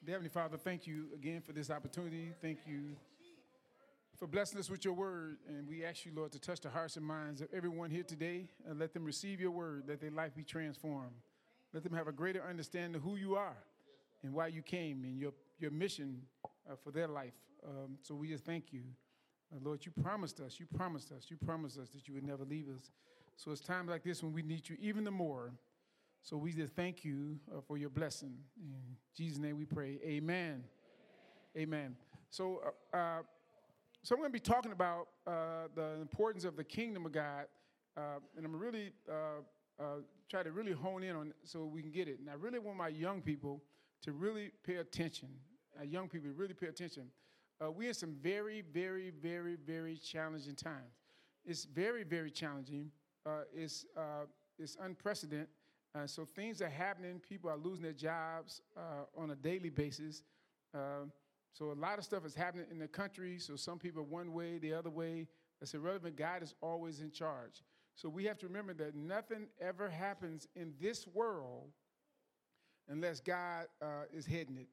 Dear Heavenly Father, thank you again for this opportunity. Thank you for blessing us with your word. And we ask you, Lord, to touch the hearts and minds of everyone here today and let them receive your word. Let their life be transformed. Let them have a greater understanding of who you are and why you came and your mission for their life. So we just thank you. Lord, you promised us that you would never leave us. So it's times like this when we need you even the more. So we just thank you for your blessing. In Jesus' name we pray. Amen. Amen. So I'm going to be talking about the importance of the kingdom of God, and I'm really try to really hone in on it so we can get it. And I really want my young people to really pay attention. Young people really pay attention. We're in some very, very, very, very challenging times. It's very, very challenging. It's unprecedented. So things are happening. People are losing their jobs on a daily basis. So a lot of stuff is happening in the country. So some people one way, the other way. That's irrelevant. God is always in charge. So we have to remember that nothing ever happens in this world unless God is heading it.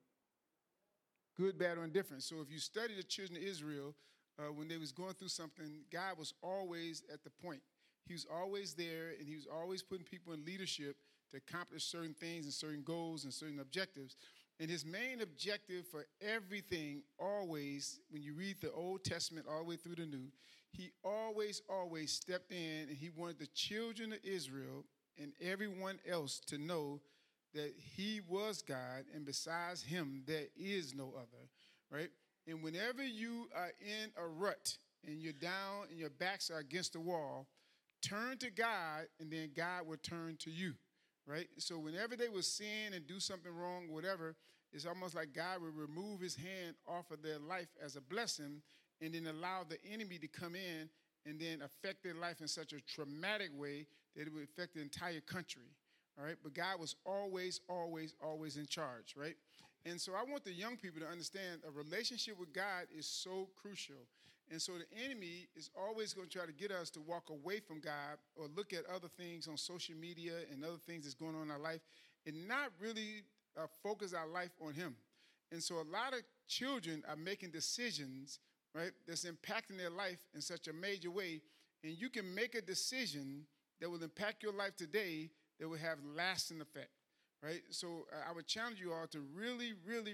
Good, bad, or indifferent. So if you study the children of Israel, when they was going through something, God was always at the point. He was always there, and he was always putting people in leadership to accomplish certain things and certain goals and certain objectives. And his main objective for everything always, when you read the Old Testament all the way through the New, he always stepped in, and he wanted the children of Israel and everyone else to know that he was God, and besides him, there is no other, right? And whenever you are in a rut and you're down and your backs are against the wall, turn to God, and then God will turn to you, right? So whenever they will sin and do something wrong, whatever, it's almost like God will remove his hand off of their life as a blessing and then allow the enemy to come in and then affect their life in such a traumatic way that it would affect the entire country, all right? But God was always in charge, right? And so I want the young people to understand a relationship with God is so crucial. And so the enemy is always going to try to get us to walk away from God or look at other things on social media and other things that's going on in our life and not really focus our life on him. And so a lot of children are making decisions, right, that's impacting their life in such a major way. And you can make a decision that will impact your life today that will have lasting effect, right? So I would challenge you all to really,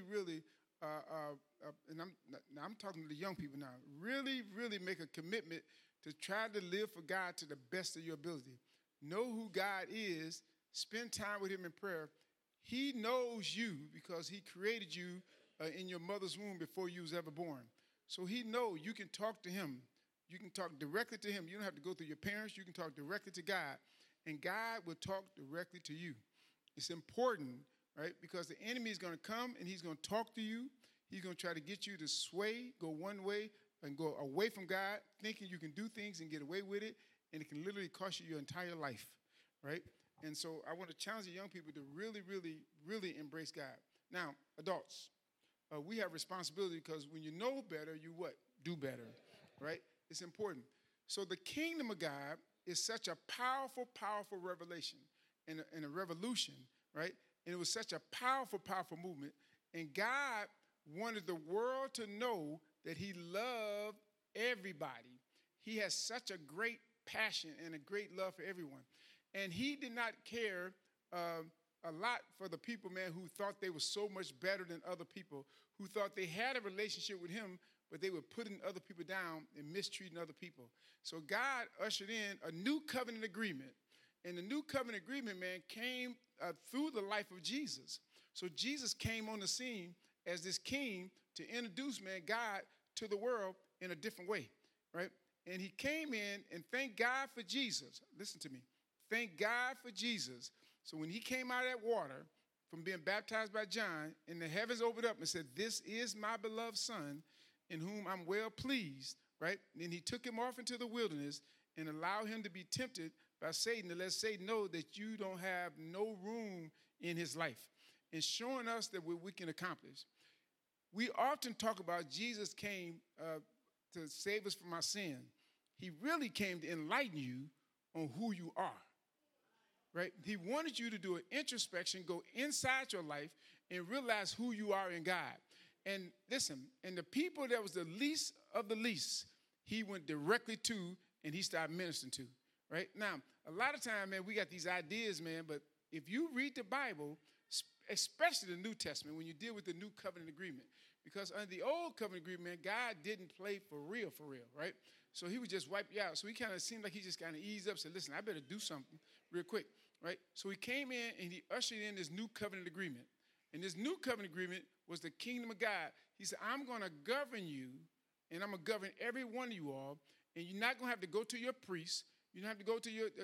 and I'm talking to the young people now, really make a commitment to try to live for God to the best of your ability. Know who God is. Spend time with him in prayer. He knows you because he created you in your mother's womb before you was ever born. So he knows you can talk to him. You can talk directly to him. You don't have to go through your parents. You can talk directly to God. And God will talk directly to you. It's important, right? Because the enemy is going to come and he's going to talk to you. He's going to try to get you to sway, go one way, and go away from God, thinking you can do things and get away with it, and it can literally cost you your entire life, right? And so I want to challenge the young people to really embrace God. Now, adults, we have responsibility because when you know better, you what? Do better, right? It's important. So the kingdom of God is such a powerful revelation and a revolution, right? And it was such a powerful movement. And God wanted the world to know that he loved everybody. He has such a great passion and a great love for everyone. And he did not care a lot for the people, man, who thought they were so much better than other people, who thought they had a relationship with him, but they were putting other people down and mistreating other people. So God ushered in a new covenant agreement. And the new covenant agreement, man, came through the life of Jesus. So Jesus came on the scene as this king to introduce, man, God to the world in a different way, right? And he came in, and thank God for Jesus. Listen to me. Thank God for Jesus. So when he came out of that water from being baptized by John, and the heavens opened up and said, "This is my beloved son in whom I'm well pleased," right? And then he took him off into the wilderness and allowed him to be tempted by Satan to let Satan know that you don't have no room in his life, and showing us that what we can accomplish. We often talk about Jesus came to save us from our sin. He really came to enlighten you on who you are. right? He wanted you to do an introspection, go inside your life, and realize who you are in God. And listen, and the people that was the least of the least, he went directly to and he started ministering to, right? Now, a lot of time, man, we got these ideas, man, but if you read the Bible, especially the New Testament, when you deal with the new covenant agreement, because under the old covenant agreement, God didn't play for real, right? So he would just wipe you out. So he kind of seemed like he just kind of eased up, said, listen, I better do something real quick, right? So he came in and he ushered in this new covenant agreement. And this new covenant agreement was the kingdom of God. He said, I'm going to govern you, and I'm going to govern every one of you all, and you're not going to have to go to your priest. You don't have to go to your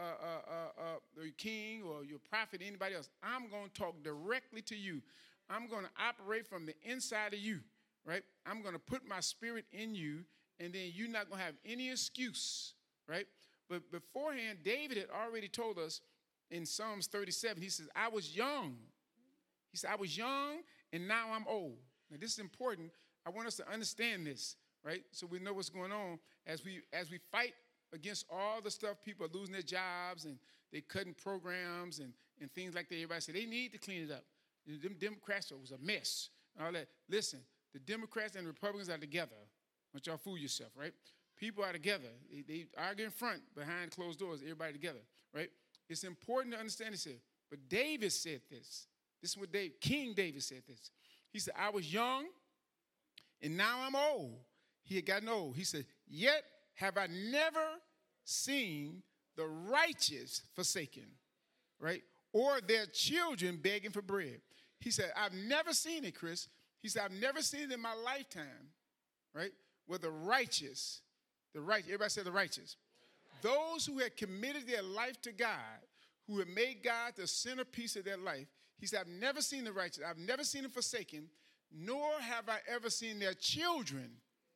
king or your prophet, anybody else. I'm going to talk directly to you. I'm going to operate from the inside of you, right? I'm going to put my spirit in you, and then you're not going to have any excuse, right? But beforehand, David had already told us in Psalms 37, he says, I was young. He said, I was young, and now I'm old. Now, this is important. I want us to understand this, right? So we know what's going on as we fight against all the stuff. People are losing their jobs, and they're cutting programs and things like that. Everybody said they need to clean it up. Them Democrats, it was a mess. All that. Listen, the Democrats and the Republicans are together. Don't y'all fool yourself, right? People are together. They argue in front, behind closed doors, everybody together, right? It's important to understand this here. But David said this. This is what King David said this. He said, I was young, and now I'm old. He had gotten old. He said, yet have I never seen the righteous forsaken, right? Or their children begging for bread. He said, I've never seen it, Chris. He said, I've never seen it in my lifetime, right? Where the righteous, everybody said the righteous. Those who had committed their life to God, who had made God the centerpiece of their life, he said, I've never seen the righteous. I've never seen them forsaken, nor have I ever seen their children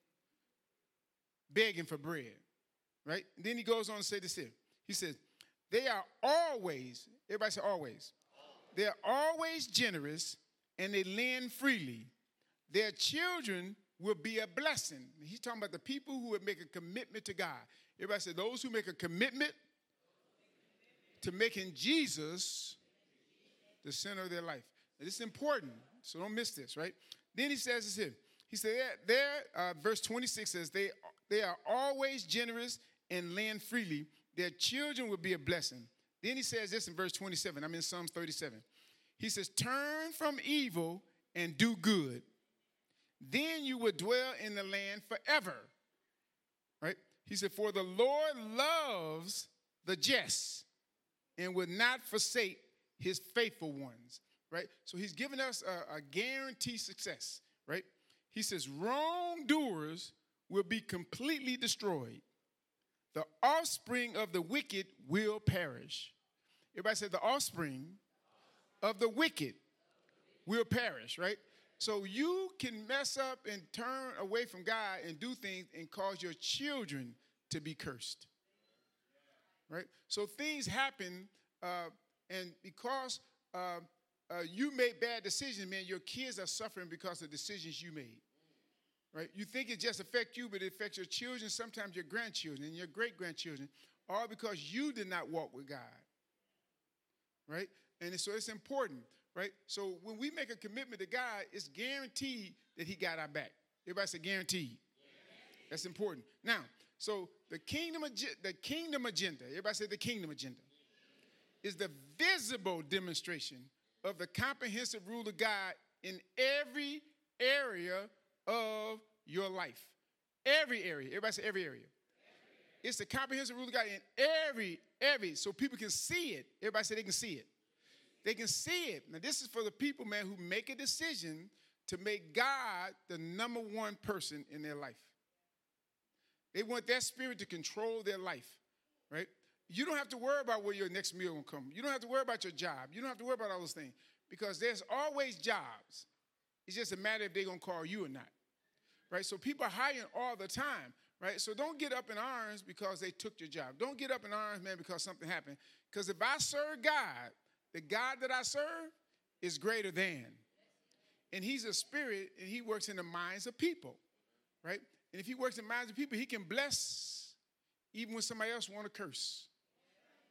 begging for bread, right? And then he goes on to say this here. He says, they are always, everybody say always. They are always generous, and they lend freely. Their children will be a blessing. He's talking about the people who would make a commitment to God. Everybody say those who make a commitment to making Jesus the center of their life. Now, this is important, so don't miss this, right? Then he says this here. He said, verse 26 says, they are always generous and lend freely. Their children will be a blessing. Then he says this in verse 27. I'm in Psalms 37. He says, turn from evil and do good. Then you will dwell in the land forever. Right? He said, for the Lord loves the just and will not forsake his faithful ones. Right? So he's giving us a guaranteed success. Right? He says, wrongdoers will be completely destroyed. The offspring of the wicked will perish. Everybody said the offspring of the wicked will perish, right? So you can mess up and turn away from God and do things and cause your children to be cursed, right? So things happen, and because you made bad decisions, man, your kids are suffering because of decisions you made. Right? You think it just affects you, but it affects your children, sometimes your grandchildren and your great-grandchildren, all because you did not walk with God. Right? And so it's important, right? So when we make a commitment to God, it's guaranteed that he got our back. Everybody say guaranteed. That's important. Now, so the kingdom agenda, everybody say the kingdom agenda, is the visible demonstration of the comprehensive rule of God in every area of your life. Every area. Everybody say every area. It's the comprehensive rule of God in every, so people can see it. Everybody say they can see it. They can see it. Now, this is for the people, man, who make a decision to make God the number one person in their life. They want that spirit to control their life, right? You don't have to worry about where your next meal will come. You don't have to worry about your job. You don't have to worry about all those things because there's always jobs. It's just a matter if they're going to call you or not, right? So people are hiring all the time, right? So don't get up in arms because they took your job. Don't get up in arms, man, because something happened. Because if I serve God, the God that I serve is greater than. And he's a spirit, and he works in the minds of people, right? And if he works in the minds of people, he can bless even when somebody else want to curse, right?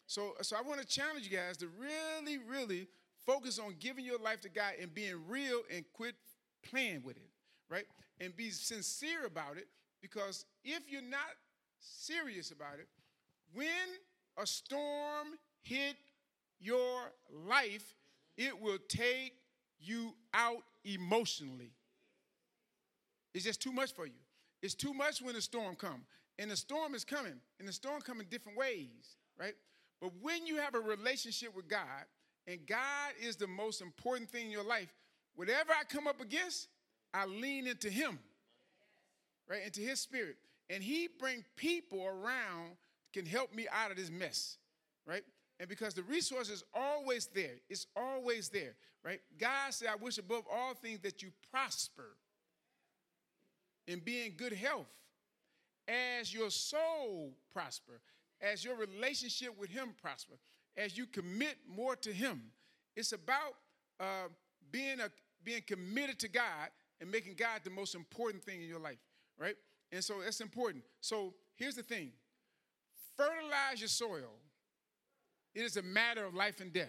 So I want to challenge you guys to really, really focus on giving your life to God and being real and quit playing with it, right? And be sincere about it, because if you're not serious about it, when a storm hit your life, it will take you out emotionally. It's just too much for you. It's too much when the storm comes. And the storm is coming. And the storm comes in different ways, right? But when you have a relationship with God, and God is the most important thing in your life, whatever I come up against, I lean into him, right? Into his spirit. And he bring people around can help me out of this mess, right? And because the resource is always there. It's always there, right? God said, I wish above all things that you prosper and be in good health as your soul prosper, as your relationship with him prosper, as you commit more to him. It's about being committed to God and making God the most important thing in your life, right? And so that's important. So here's the thing. Fertilize your soil. It is a matter of life and death.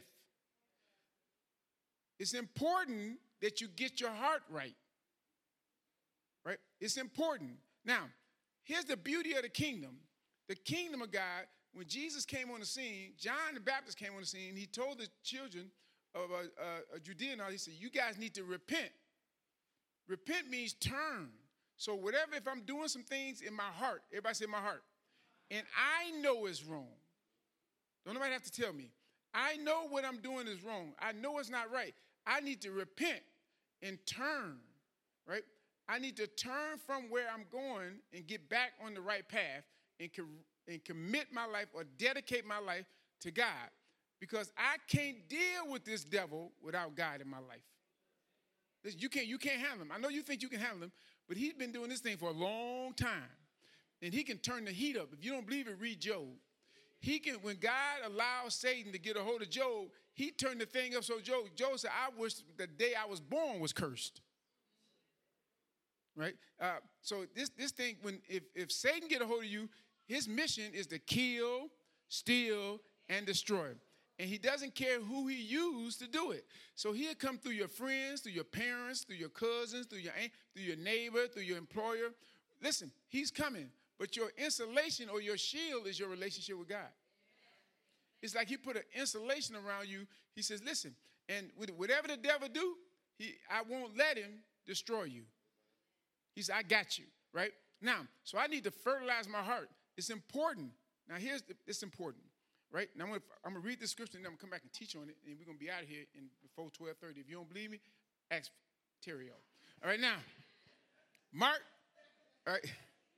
It's important that you get your heart right, right? It's important. Now, here's the beauty of the kingdom. The kingdom of God, when Jesus came on the scene, John the Baptist came on the scene, he told the children of Judea and all, he said, you guys need to repent. Repent means turn. So whatever, if I'm doing some things in my heart, everybody say my heart, and I know it's wrong. Don't nobody have to tell me. I know what I'm doing is wrong. I know it's not right. I need to repent and turn, right? I need to turn from where I'm going and get back on the right path and commit my life or dedicate my life to God, because I can't deal with this devil without God in my life. You can't handle him. I know you think you can handle him, but he's been doing this thing for a long time, and he can turn the heat up. If you don't believe it, read Job. He can, when God allowed Satan to get a hold of Job, he turned the thing up so Job said, I wish the day I was born was cursed. Right? So this thing, if Satan get a hold of you, his mission is to kill, steal, and destroy. And he doesn't care who he used to do it. So he'll come through your friends, through your parents, through your cousins, through your aunt, through your neighbor, through your employer. Listen, he's coming. But your insulation or your shield is your relationship with God. It's like he put an insulation around you. He says, listen, and whatever the devil do, I won't let him destroy you. He said, I got you, right? Now, so I need to fertilize my heart. It's important. Now, it's important, right? Now, I'm going to read the scripture, and then I'm going to come back and teach on it, and we're going to be out of here before 12:30. If you don't believe me, ask Terry. All right, now, Mark, all right.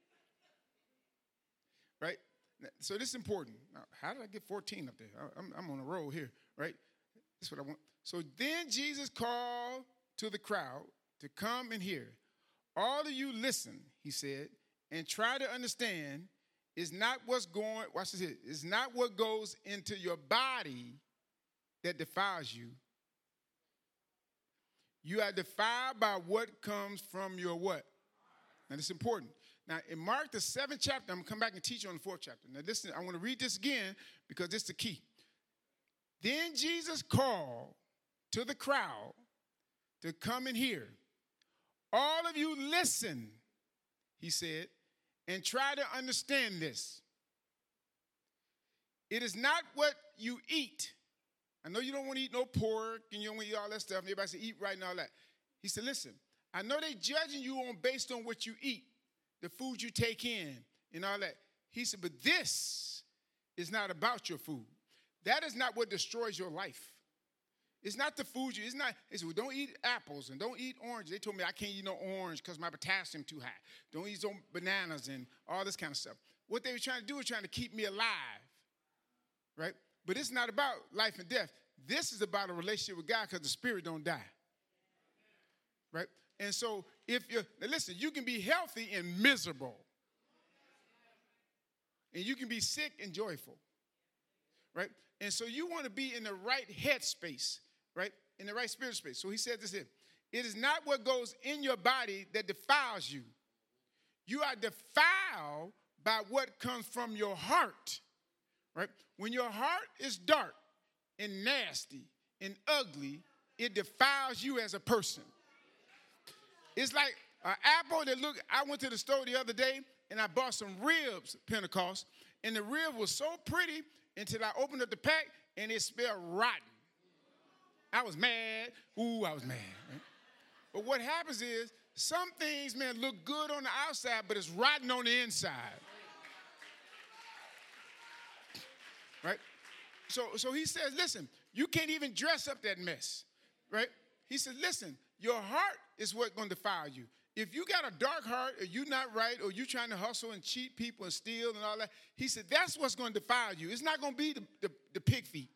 Right? So this is important. Now, how did I get 14 up there? I'm on a roll here, right? That's what I want. So then Jesus called to the crowd to come and hear. All of you listen, he said, and try to understand. It's not what's going, watch this here. It's not what goes into your body that defiles you. You are defiled by what comes from your what? Now, this is important. Now, in Mark, the 7th chapter, I'm going to come back and teach you on the 4th chapter. Now, listen, I want to read this again because this is the key. Then Jesus called to the crowd to come and hear. All of you listen, he said, and try to understand this. It is not what you eat. I know you don't want to eat no pork and you don't want to eat all that stuff. And everybody say eat right and all that. He said, listen, I know they're judging you based on what you eat, the food you take in, and all that. He said, but this is not about your food. That is not what destroys your life. It's not the food it's not. They said, well, don't eat apples and don't eat oranges. They told me I can't eat no orange because my potassium too high. Don't eat some bananas and all this kind of stuff. What they were trying to do was trying to keep me alive, right? But it's not about life and death. This is about a relationship with God because the spirit don't die, right? And so now listen, you can be healthy and miserable. And you can be sick and joyful, right? And so you want to be in the right head space, right? In the right spirit space. So he said this here. It is not what goes in your body that defiles you. You are defiled by what comes from your heart, right? When your heart is dark and nasty and ugly, it defiles you as a person. It's like an apple that look. I went to the store the other day and I bought some ribs, Pentecost, and the rib was so pretty until I opened up the pack and it smelled rotten. I was mad. I was mad. Right? But what happens is some things, man, look good on the outside, but it's rotten on the inside. Right? So he says, listen, you can't even dress up that mess. Right? He says, listen, your heart is what's going to defile you. If you got a dark heart, or you're not right, or you're trying to hustle and cheat people and steal and all that, he said, that's what's going to defile you. It's not going to be the pig feet.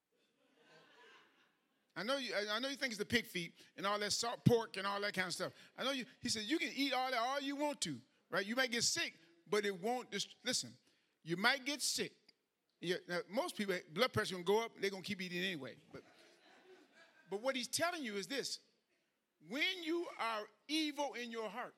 I know you think it's the pig feet and all that salt pork and all that kind of stuff. I know you. He said, you can eat all that all you want to, right? You might get sick, but it won't. Listen, you might get sick. Now, most people, blood pressure going to go up. They're going to keep eating anyway. But what he's telling you is this. When you are evil in your heart,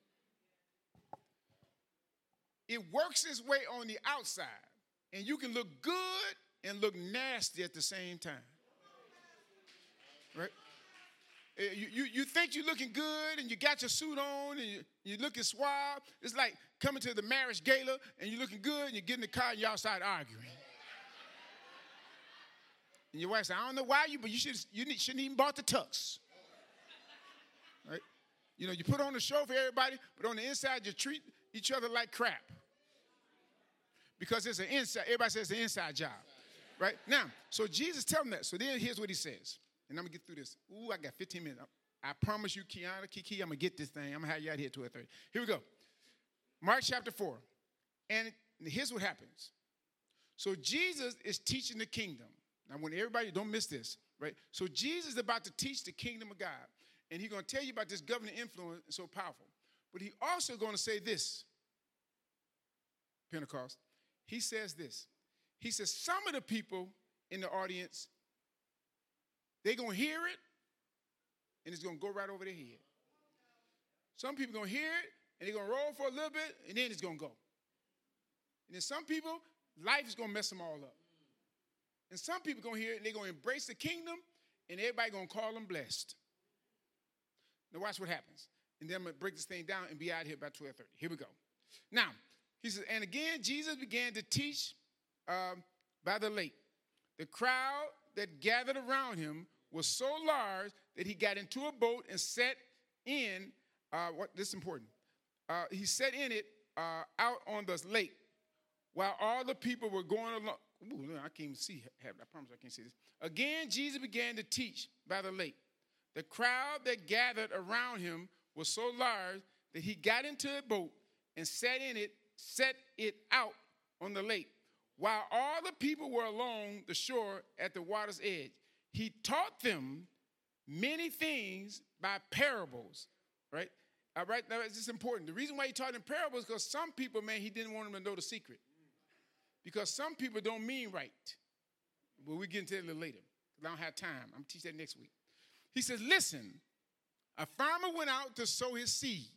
it works its way on the outside, and you can look good and look nasty at the same time. Right? You think you're looking good, and you got your suit on, and you're looking suave. It's like coming to the marriage gala, and you're looking good, and you get in the car, and y'all start arguing. And your wife says, I don't know why but you shouldn't even bought the tux. Right? You know, you put on a show for everybody, but on the inside, you treat each other like crap. Because it's an inside, everybody says it's an inside job. Right? Now, so Jesus tells them that. So then here's what he says. And I'm going to get through this. Ooh, I got 15 minutes. I promise you, Kiana, Kiki, I'm going to get this thing. I'm going to have you out here at 12:30. Here we go. Mark chapter 4. And here's what happens. So Jesus is teaching the kingdom. Now, when everybody, don't miss this, right? So Jesus is about to teach the kingdom of God. And he's going to tell you about this governing influence so powerful. But he also going to say this, Pentecost. He says this. He says some of the people in the audience, they're going to hear it, and it's going to go right over their head. Some people are going to hear it, and they're going to roll for a little bit, and then it's going to go. And then some people, life is going to mess them all up. And some people are going to hear it, and they're going to embrace the kingdom, and everybody going to call them blessed. Now watch what happens. And then I'm going to break this thing down and be out here by 12:30. Here we go. Now, he says, and again, Jesus began to teach by the lake. The crowd that gathered around him was so large that he got into a boat and set in, this is important. He set in it out on the lake while all the people were going along. Ooh, I can't even see. I promise I can't see this. Again, Jesus began to teach by the lake. The crowd that gathered around him was so large that he got into a boat and set it out on the lake, while all the people were along the shore at the water's edge. He taught them many things by parables, right? All right, now this is important. The reason why he taught them parables is because some people, man, he didn't want them to know the secret. Because some people don't mean right. But we'll get into that a little later. I don't have time. I'm going to teach that next week. He says, listen, a farmer went out to sow his seed.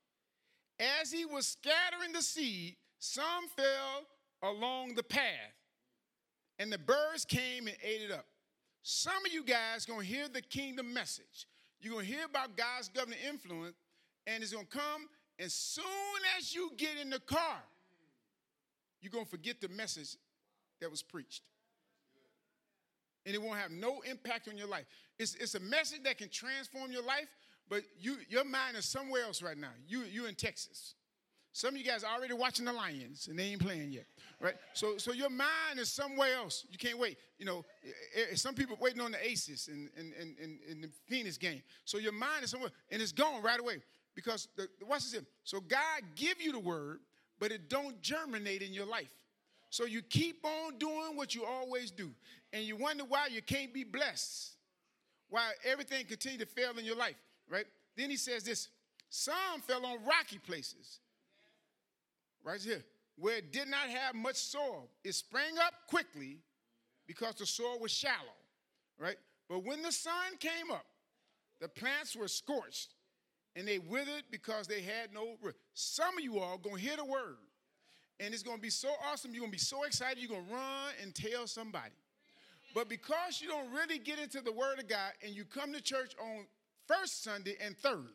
As he was scattering the seed, some fell along the path, and the birds came and ate it up. Some of you guys going to hear the kingdom message. You're going to hear about God's governing influence, and it's going to come, and soon as you get in the car, you're going to forget the message that was preached. And it won't have no impact on your life. It's a message that can transform your life, but your mind is somewhere else right now. You're in Texas. Some of you guys are already watching the Lions, and they ain't playing yet, right? So your mind is somewhere else. You can't wait. You know, some people waiting on the Aces in the Phoenix game. So your mind is somewhere, and it's gone right away. Because, watch this. So God give you the word, but it don't germinate in your life. So you keep on doing what you always do. And you wonder why you can't be blessed. Why everything continue to fail in your life, right? Then he says this, some fell on rocky places. Right here, where it did not have much soil. It sprang up quickly because the soil was shallow, right? But when the sun came up, the plants were scorched, and they withered because they had no root. Some of you all going to hear the word, And it's going to be so awesome. You're going to be so excited. You're going to run and tell somebody. But because you don't really get into the Word of God and you come to church on first Sunday and third,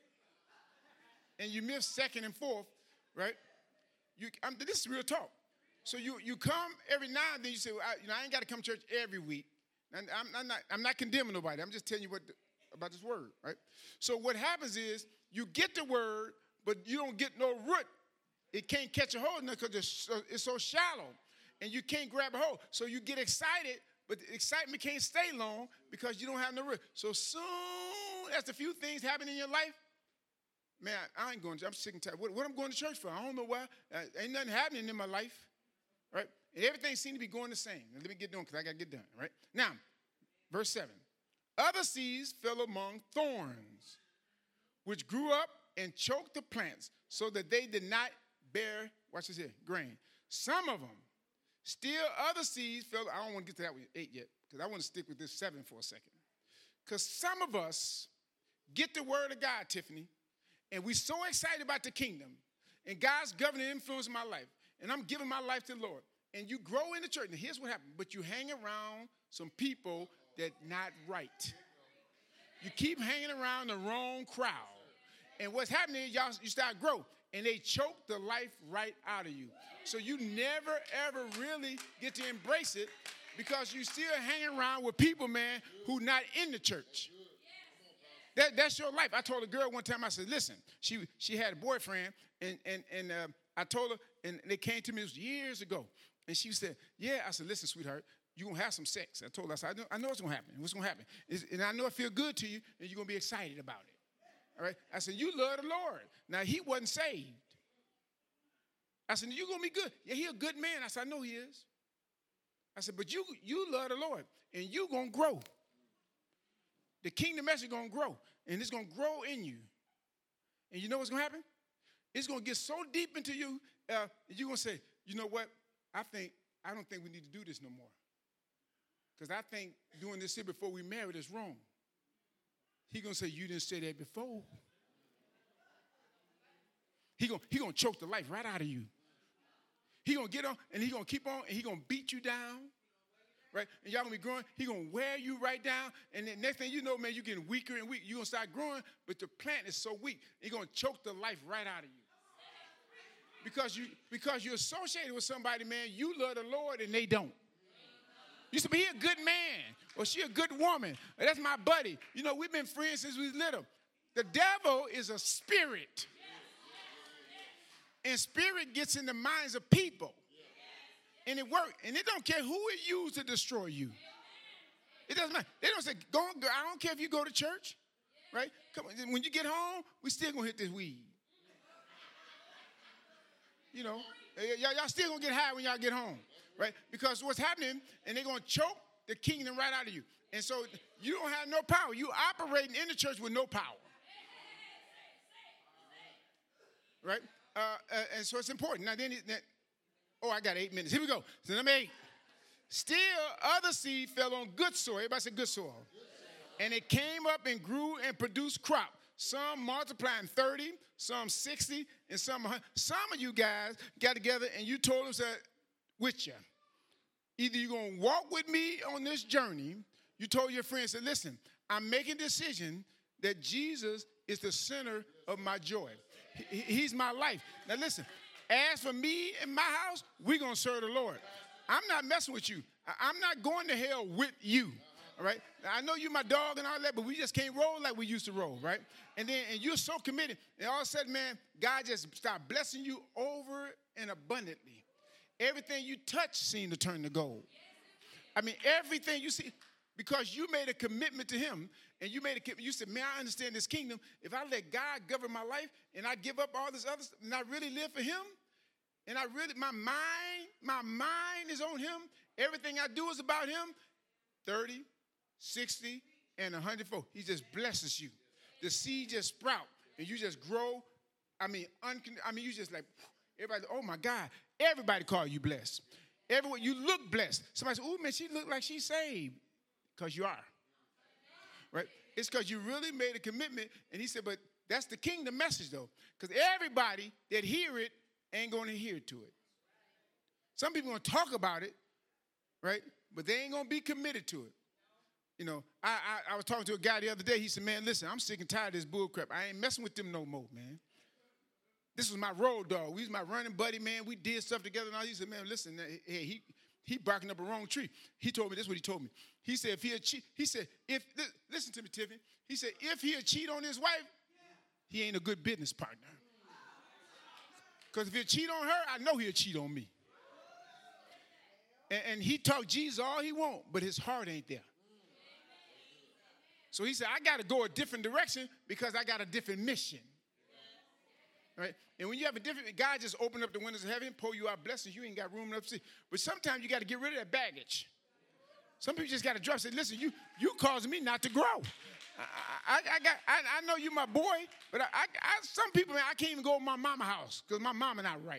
and you miss second and fourth, right? This is real talk. So you come every now and then. You say, well, I ain't got to come to church every week. And I'm not condemning nobody. I'm just telling you about this word, right? So what happens is you get the word, but you don't get no root. It can't catch a hold because it's so shallow, and you can't grab a hold. So you get excited, but the excitement can't stay long because you don't have no root. So soon as a few things happen in your life, man, I ain't going to. I'm sick and tired. What I'm going to church for? I don't know why. Ain't nothing happening in my life, right? And everything seems to be going the same. Now, let me get done because I got to get done, right? Now, verse 7. Other seeds fell among thorns, which grew up and choked the plants so that they did not bear, watch this here, grain. Some of them, still other seeds fell. I don't want to get to that with 8 yet because I want to stick with this 7 for a second. Because some of us get the word of God, Tiffany, and we're so excited about the kingdom and God's governing influence in my life, and I'm giving my life to the Lord. And you grow in the church, and here's what happened. But you hang around some people that not right. You keep hanging around the wrong crowd. And what's happening is you start grow, and they choke the life right out of you. So you never, ever really get to embrace it because you still hanging around with people, man, who not in the church. That's your life. I told a girl one time, I said, listen, she had a boyfriend, and I told her, and they came to me, it was years ago. And she said, yeah. I said, listen, sweetheart, you're going to have some sex. I told her, I said, I know it's going to happen. What's going to happen? And I know it feel good to you, and you're going to be excited about it. All right? I said, you love the Lord. Now, he wasn't saved. I said, you're going to be good. Yeah, he a good man. I said, I know he is. I said, but you love the Lord, and you're going to grow. The kingdom message is going to grow, and it's going to grow in you. And you know what's going to happen? It's going to get so deep into you, you're going to say, you know what? I don't think we need to do this no more. Because I think doing this here before we married is wrong. He's going to say, you didn't say that before. He's going to choke the life right out of you. He's going to get on, and he's going to keep on, and he's going to beat you down. Right? And y'all going to be growing. He's going to wear you right down. And then next thing you know, man, you're getting weaker and weak. You're going to start growing, but the plant is so weak. He's going to choke the life right out of you. Because you're associated with somebody, man, you love the Lord and they don't. You said, but he a good man, or she a good woman, or that's my buddy. You know, we've been friends since we was little. The devil is a spirit. And spirit gets in the minds of people. And it works. And it don't care who it used to destroy you. It doesn't matter. They don't say, I don't care if you go to church. Right? Come on, when you get home, we still going to hit this weed. You know, y'all still going to get high when y'all get home. Right? Because what's happening, and they're going to choke the kingdom right out of you. And so you don't have no power. You operating in the church with no power. Right? And so it's important. Now, I got 8 minutes. Here we go. So number 8. Still, other seed fell on good soil. Everybody say good soil. And it came up and grew and produced crop. Some multiplying 30, some 60, and some 100. Some of you guys got together and you told us that with you. Either you're going to walk with me on this journey. You told your friends, said, listen, I'm making a decision that Jesus is the center of my joy. He's my life. Now listen, as for me and my house, we're going to serve the Lord. I'm not messing with you. I'm not going to hell with you. All right? Now, I know you my dog and all that, but we just can't roll like we used to roll, right? And you're so committed. And all of a sudden, man, God just started blessing you over and abundantly. Everything you touch seemed to turn to gold. I mean, everything you see, because you made a commitment to him, and you made a commitment. You said, man, I understand this kingdom. If I let God govern my life, and I give up all this other stuff, and I really live for him, and my mind is on him, everything I do is about him, 30, 60, and 104. He just blesses you. The seed just sprout, and you just grow. I mean, you just like, everybody, oh my God. Everybody call you blessed. Everyone, you look blessed. Somebody says, oh man, she look like she's saved. Because you are. Right? It's because you really made a commitment. And he said, but that's the kingdom message though. Because everybody that hear it ain't going to hear to it. Some people going to talk about it, right? But they ain't going to be committed to it. You know, I was talking to a guy the other day. He said, man, listen, I'm sick and tired of this bull crap. I ain't messing with them no more, man. This was my road dog. We was my running buddy, man. We did stuff together. And all. He said, man, listen, hey, he barking up a wrong tree. He told me, this is what he told me. He said, if he'll cheat, he said, listen to me, Tiffany. He said, if he'll cheat on his wife, he ain't a good business partner. Because if he'll cheat on her, I know he'll cheat on me. And he talk Jesus all he want, but his heart ain't there. So he said, I got to go a different direction because I got a different mission. Right? And when you have a different, God just opened up the windows of heaven, pour you out blessings, you ain't got room enough to see. But sometimes you got to get rid of that baggage. Some people just got to drop, say, listen, you causing me not to grow. I know you my boy, but some people, man, I can't even go to my mama's house because my mama not right.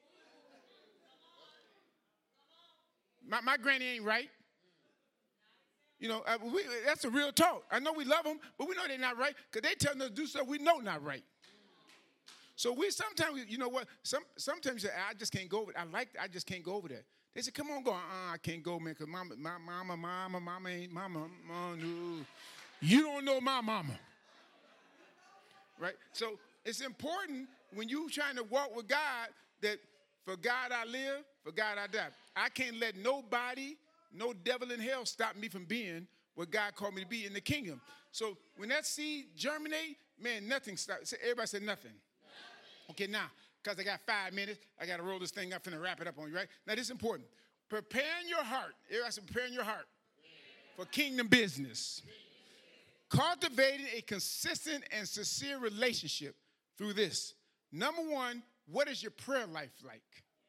My granny ain't right. You know, that's a real talk. I know we love them, but we know they're not right because they telling us to do stuff we know not right. So we sometimes, you know what? Sometimes you say, I just can't go over. I just can't go over there. They say, come on, go. I can't go, man, because mama ain't mama. No. You don't know my mama. Right? So it's important when you trying to walk with God that for God I live, for God I die. I can't let nobody, no devil in hell stop me from being what God called me to be in the kingdom. So when that seed germinate, man, nothing stops. Everybody said nothing. Okay, now, because I got 5 minutes, I got to roll this thing up and wrap it up on you, right? Now, this is important. Preparing your heart. Everybody said preparing your heart for kingdom business. Cultivating a consistent and sincere relationship through this. Number one, what is your prayer life like?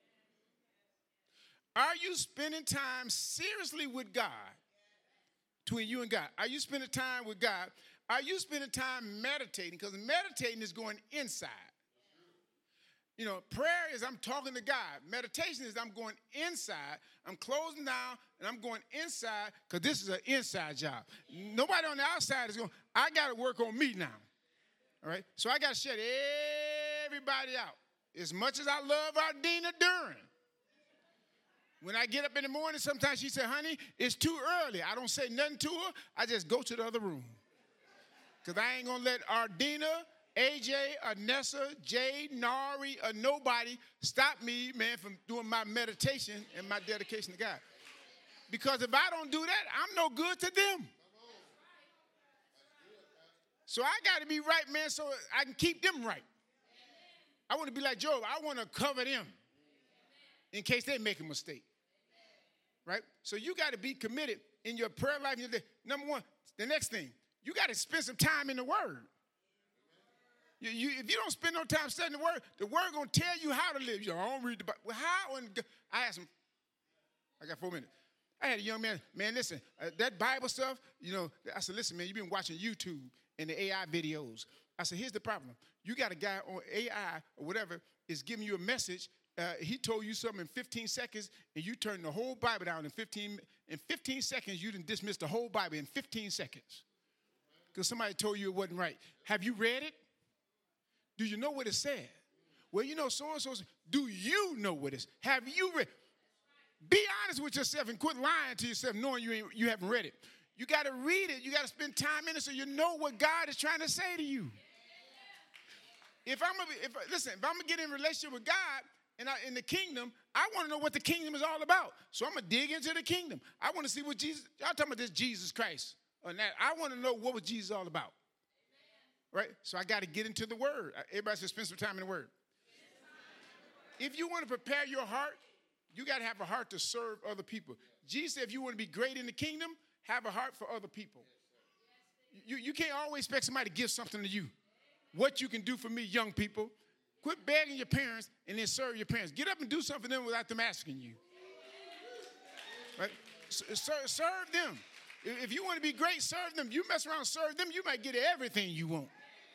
Are you spending time seriously with God? Between you and God. Are you spending time with God? Are you spending time meditating? Because meditating is going inside. You know, prayer is I'm talking to God. Meditation is I'm going inside. I'm closing down, and I'm going inside because this is an inside job. Nobody on the outside is going, I got to work on me now. All right? So I got to shut everybody out. As much as I love Ardina Duran. When I get up in the morning, sometimes she said, honey, it's too early. I don't say nothing to her. I just go to the other room. Because I ain't going to let Ardina, AJ, Anessa, Jay, Nari, or nobody stop me, man, from doing my meditation and my dedication to God. Because if I don't do that, I'm no good to them. So I got to be right, man, so I can keep them right. I want to be like Job. I want to cover them in case they make a mistake. Right? So you got to be committed in your prayer life. Number one, the next thing, you got to spend some time in the Word. If you don't spend no time studying the word going to tell you how to live. You know, I don't read the Bible. Well, how? I asked him, I got 4 minutes. I had a young man, listen, that Bible stuff, you know, I said, listen, man, you've been watching YouTube and the AI videos. I said, here's the problem. You got a guy on AI or whatever is giving you a message. He told you something in 15 seconds, and you turned the whole Bible down in 15 seconds. You didn't dismiss the whole Bible in 15 seconds because somebody told you it wasn't right. Have you read it? Do you know what it said? Well, you know, so-and-so. Do you know what it is? Have you read? Be honest with yourself and quit lying to yourself knowing you haven't read it. You got to read it. You got to spend time in it so you know what God is trying to say to you. If I'm going to get in a relationship with God and in the kingdom, I want to know what the kingdom is all about. So I'm going to dig into the kingdom. I want to see what Jesus, y'all talking about this Jesus Christ. Or that. I want to know what was Jesus all about. Right? So I got to get into the Word. Everybody should spend some time in the Word. If you want to prepare your heart, you got to have a heart to serve other people. Jesus said if you want to be great in the kingdom, have a heart for other people. You can't always expect somebody to give something to you. What you can do for me, young people, quit begging your parents and then serve your parents. Get up and do something for them without them asking you. Right? Serve them. If you want to be great, serve them. You mess around and serve them, you might get everything you want.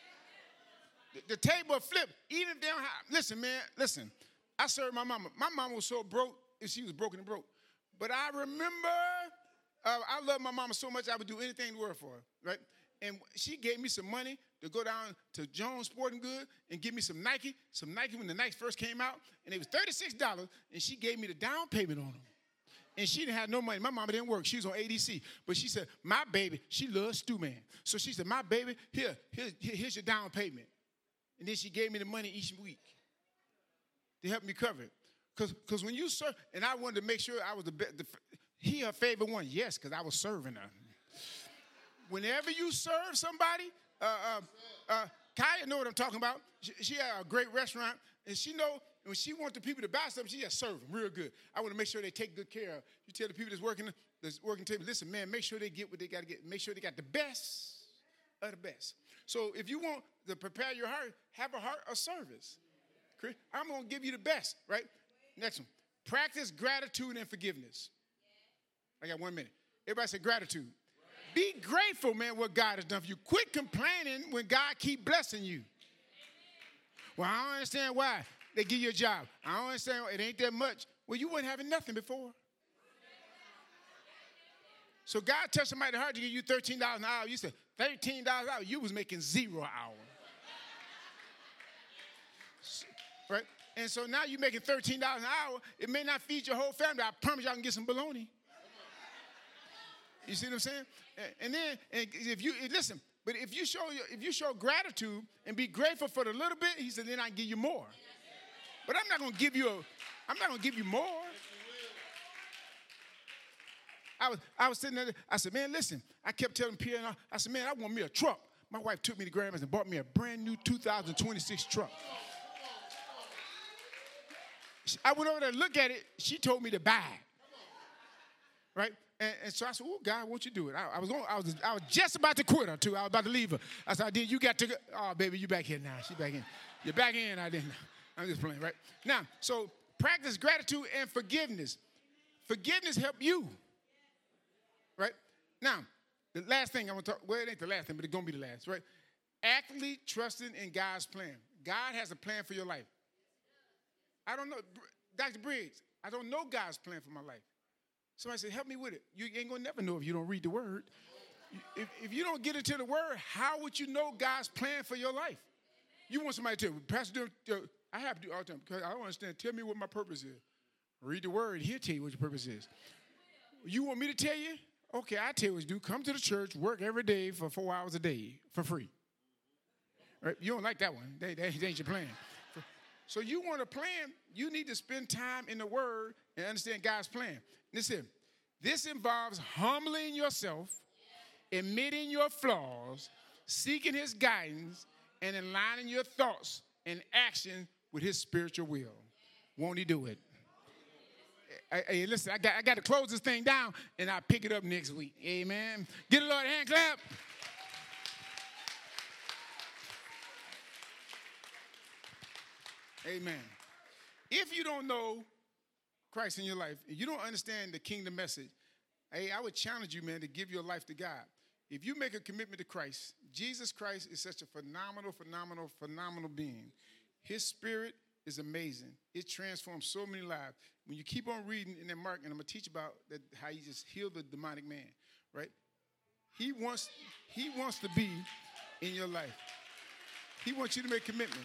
The table flip. Even if they don't have, listen, man, listen. I served my mama. My mama was so broke, she was broken and broke. But I remember, I love my mama so much, I would do anything to work for her, right? And she gave me some money to go down to Jones Sporting Goods and give me some Nike when the Nikes first came out. And it was $36, and she gave me the down payment on them. And she didn't have no money. My mama didn't work. She was on ADC. But she said, my baby, she loves Stew Man. So she said, my baby, here's your down payment. And then she gave me the money each week to help me cover it. Because when you serve, and I wanted to make sure I was her favorite one. Yes, because I was serving her. Whenever you serve somebody, Kaya know what I'm talking about. She had a great restaurant, and she know when she wants the people to buy something, she just serve them real good. I want to make sure they take good care of. You tell the people that's working table, listen, man, make sure they get what they got to get. Make sure they got the best of the best. So if you want to prepare your heart, have a heart of service. I'm going to give you the best, right? Next one. Practice gratitude and forgiveness. I got 1 minute. Everybody say gratitude. Be grateful, man, what God has done for you. Quit complaining when God keep blessing you. Well, I don't understand why they give you a job. I don't understand why it ain't that much. Well, you weren't having nothing before. So God touched somebody's heart to give you $13 an hour. You said $13 an hour. You was making $0 an hour. Right? And so now you're making $13 an hour. It may not feed your whole family. I promise y'all can get some bologna. You see what I'm saying? And then if you show gratitude and be grateful for the little bit, he said, then I give you more. But I'm not going to give you more. I was sitting there. I said, man, listen. I kept telling Pierre, I said, man, I want me a truck. My wife took me to Grandma's and bought me a brand new 2026 truck. I went over there to look at it. She told me to buy it. Right? And so I said, oh, God, won't you do it? I was just about to quit her, too. I was about to leave her. I said, you got to go. Oh, baby, you back here now. She back in. You're back in. I didn't. I'm just playing, right? Now, so practice gratitude and forgiveness. Forgiveness help you. Right? Now, the last thing I want to talk, well, it ain't the last thing, but it's going to be the last, right? Actively trusting in God's plan. God has a plan for your life. I don't know. Dr. Briggs, I don't know God's plan for my life. Somebody said, help me with it. You ain't going to never know if you don't read the word. If you don't get into the word, how would you know God's plan for your life? You want somebody to tell you, Pastor, I have to do all the time because I don't understand. Tell me what my purpose is. Read the word. He'll tell you what your purpose is. You want me to tell you? Okay, I'll tell you what to do. Come to the church, work every day for 4 hours a day for free. Right? You don't like that one. That ain't your plan. So you want a plan, you need to spend time in the word and understand God's plan. Listen, this involves humbling yourself, admitting your flaws, seeking his guidance, and aligning your thoughts and action with his spiritual will. Won't he do it? Hey, listen, I got to close this thing down, and I'll pick it up next week. Amen. Get a Lord a hand clap. Amen. If you don't know Christ in your life, and you don't understand the kingdom message, hey, I would challenge you, man, to give your life to God. If you make a commitment to Christ, Jesus Christ is such a phenomenal being. His spirit is amazing. It transforms so many lives. When you keep on reading in that Mark, and I'm going to teach about that, how he just healed the demonic man, right? He wants to be in your life. He wants you to make a commitment.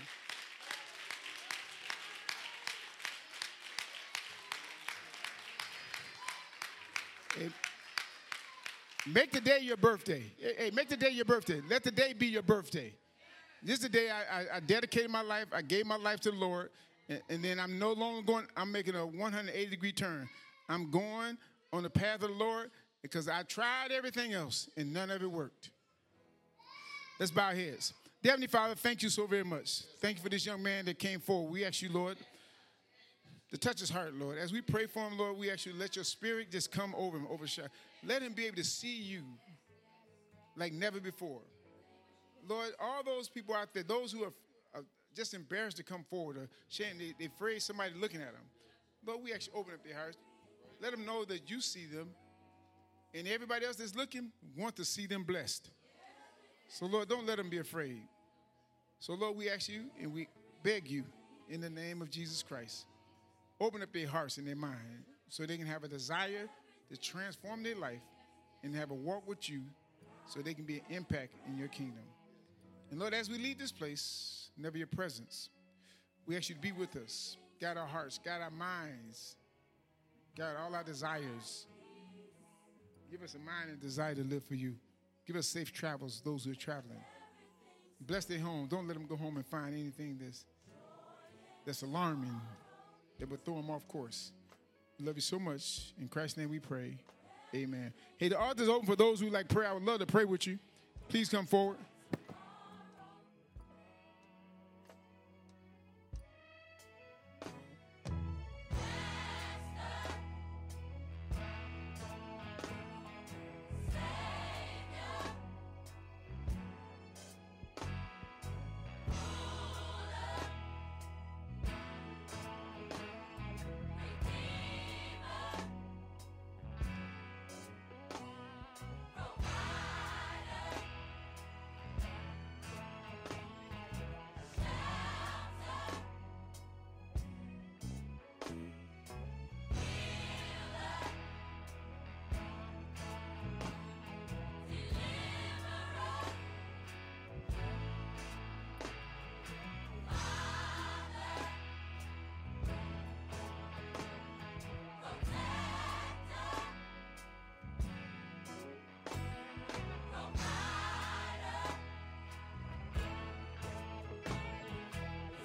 Make the day your birthday. Hey, make the day your birthday. Let the day be your birthday. This is the day I dedicated my life. I gave my life to the Lord. And then I'm no longer going, I'm making a 180-degree turn. I'm going on the path of the Lord because I tried everything else and none of it worked. Let's bow our heads. Dear Heavenly Father, thank you so very much. Thank you for this young man that came forward. We ask you, Lord, to touch his heart, Lord. As we pray for him, Lord, we ask you to let your spirit just come over him, overshadow. Let him be able to see you like never before. Lord, all those people out there, those who are just embarrassed to come forward or shame, they're afraid somebody looking at them. Lord, we actually open up their hearts. Let them know that you see them, and everybody else that's looking want to see them blessed. So, Lord, don't let them be afraid. So, Lord, we ask you and we beg you in the name of Jesus Christ, open up their hearts and their mind so they can have a desire to transform their life and have a walk with you so they can be an impact in your kingdom. And Lord, as we leave this place, never your presence, we ask you to be with us. Guide our hearts, guide our minds, guide all our desires. Give us a mind and desire to live for you. Give us safe travels, those who are traveling. Bless their home. Don't let them go home and find anything that's alarming, that would throw them off course. We love you so much. In Christ's name we pray. Amen. Hey, the altar is open for those who like prayer. I would love to pray with you. Please come forward.